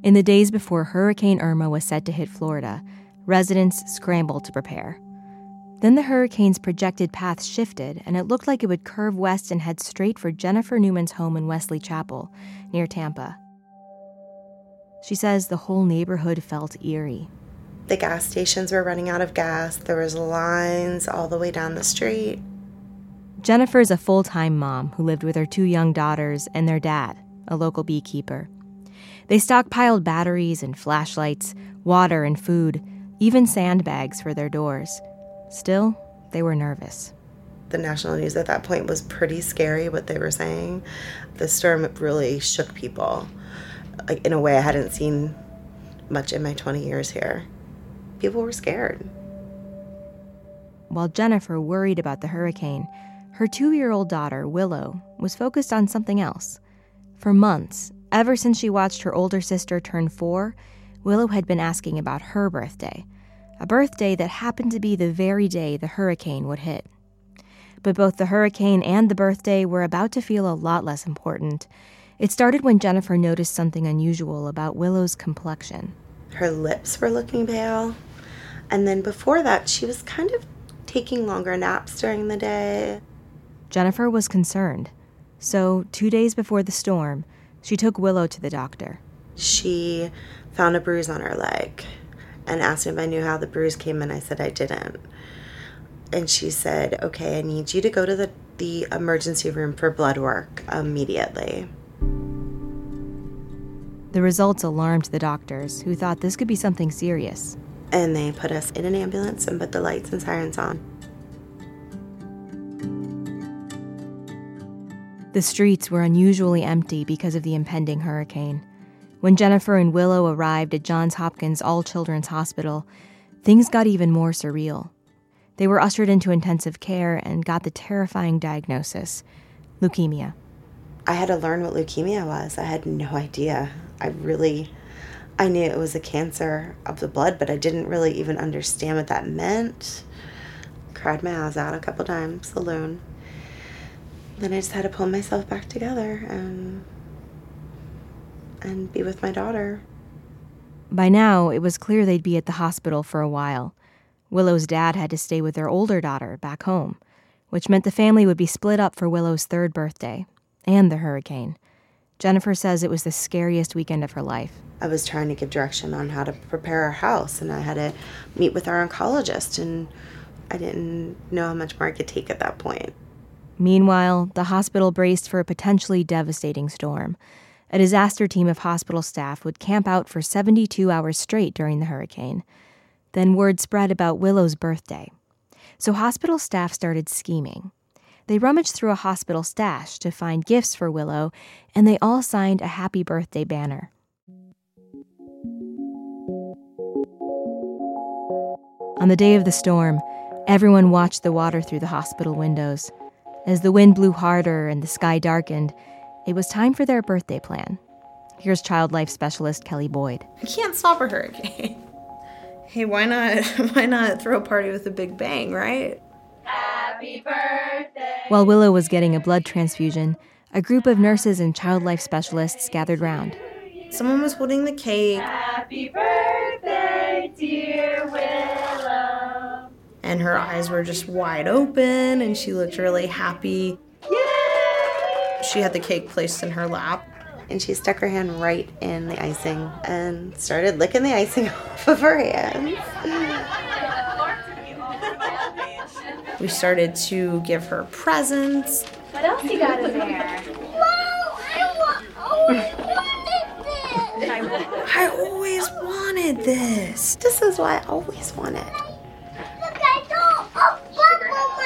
In the days before Hurricane Irma was set to hit Florida, residents scrambled to prepare. Then the hurricane's projected path shifted, and it looked like it would curve west and head straight for Jennifer Newman's home in Wesley Chapel, near Tampa. She says the whole neighborhood felt eerie. The gas stations were running out of gas. There was lines all the way down the street. Jennifer's a full-time mom who lived with her 2 young daughters and their dad, a local beekeeper. They stockpiled batteries and flashlights, water and food, even sandbags for their doors. Still, they were nervous. The national news at that point was pretty scary, what they were saying. The storm really shook people, like in a way I hadn't seen much in my 20 years here. People were scared. While Jennifer worried about the hurricane, her 2-year-old daughter, Willow, was focused on something else. For months, ever since she watched her older sister turn 4, Willow had been asking about her birthday, a birthday that happened to be the very day the hurricane would hit. But both the hurricane and the birthday were about to feel a lot less important. It started when Jennifer noticed something unusual about Willow's complexion. Her lips were looking pale. And then before that, she was kind of taking longer naps during the day. Jennifer was concerned. So 2 days before the storm, she took Willow to the doctor. She found a bruise on her leg and asked me if I knew how the bruise came, and I said I didn't. And she said, okay, I need you to go to the emergency room for blood work immediately. The results alarmed the doctors, who thought this could be something serious. And they put us in an ambulance and put the lights and sirens on. The streets were unusually empty because of the impending hurricane. When Jennifer and Willow arrived at Johns Hopkins All-Children's Hospital, things got even more surreal. They were ushered into intensive care and got the terrifying diagnosis: leukemia. I had to learn what leukemia was. I had no idea. I knew it was a cancer of the blood, but I didn't really even understand what that meant. Cried my eyes out a couple times alone. Then I just had to pull myself back together and be with my daughter. By now, it was clear they'd be at the hospital for a while. Willow's dad had to stay with their older daughter back home, which meant the family would be split up for Willow's 3rd birthday and the hurricane. Jennifer says it was the scariest weekend of her life. I was trying to give direction on how to prepare our house, and I had to meet with our oncologist, and I didn't know how much more I could take at that point. Meanwhile, the hospital braced for a potentially devastating storm. A disaster team of hospital staff would camp out for 72 hours straight during the hurricane. Then word spread about Willow's birthday. So hospital staff started scheming. They rummaged through a hospital stash to find gifts for Willow, and they all signed a happy birthday banner. On the day of the storm, everyone watched the water through the hospital windows. As the wind blew harder and the sky darkened, it was time for their birthday plan. Here's child life specialist Kelly Boyd. I can't stop a hurricane. Hey, why not throw a party with a big bang, right? Happy birthday! While Willow was getting a blood transfusion, a group of nurses and child life specialists gathered round. Someone was holding the cake. Happy birthday, dear Willow. And her eyes were just wide open, and she looked really happy. Yay! She had the cake placed in her lap. And she stuck her hand right in the icing and started licking the icing off of her hands. We started to give her presents. What else you got in there? I always wanted this. This is what I always wanted. Look, I saw a bubble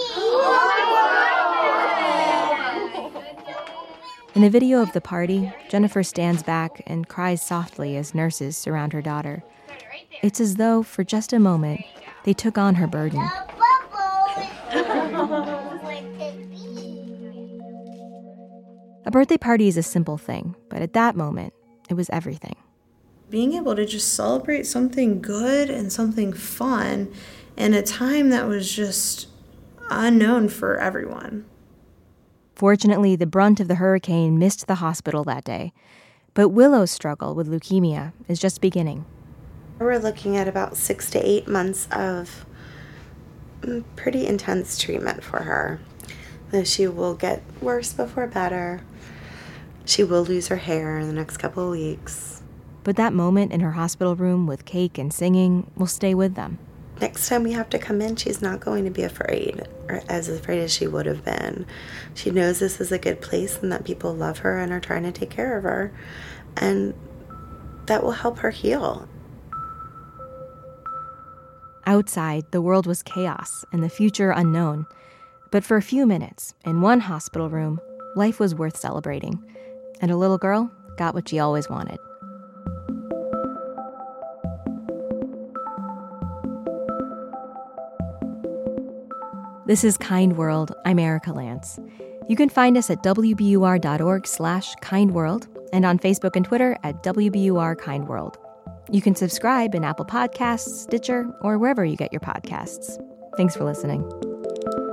machine. In a video of the party, Jennifer stands back and cries softly as nurses surround her daughter. It's as though, for just a moment, they took on her burden. A birthday party is a simple thing, but at that moment, it was everything. Being able to just celebrate something good and something fun in a time that was just unknown for everyone. Fortunately, the brunt of the hurricane missed the hospital that day, But Willow's struggle with leukemia is just beginning. We're looking at about 6 to 8 months of pretty intense treatment for her. She will get worse before better. She will lose her hair in the next couple of weeks. But that moment in her hospital room with cake and singing will stay with them. Next time we have to come in, she's not going to be afraid, or as afraid as she would have been. She knows this is a good place and that people love her and are trying to take care of her. And that will help her heal. Outside, the world was chaos and the future unknown. But for a few minutes, in one hospital room, life was worth celebrating. And a little girl got what she always wanted. This is Kind World. I'm Erica Lance. You can find us at wbur.org/kindworld and on Facebook and Twitter at WBUR-KindWorld. You can subscribe in Apple Podcasts, Stitcher, or wherever you get your podcasts. Thanks for listening.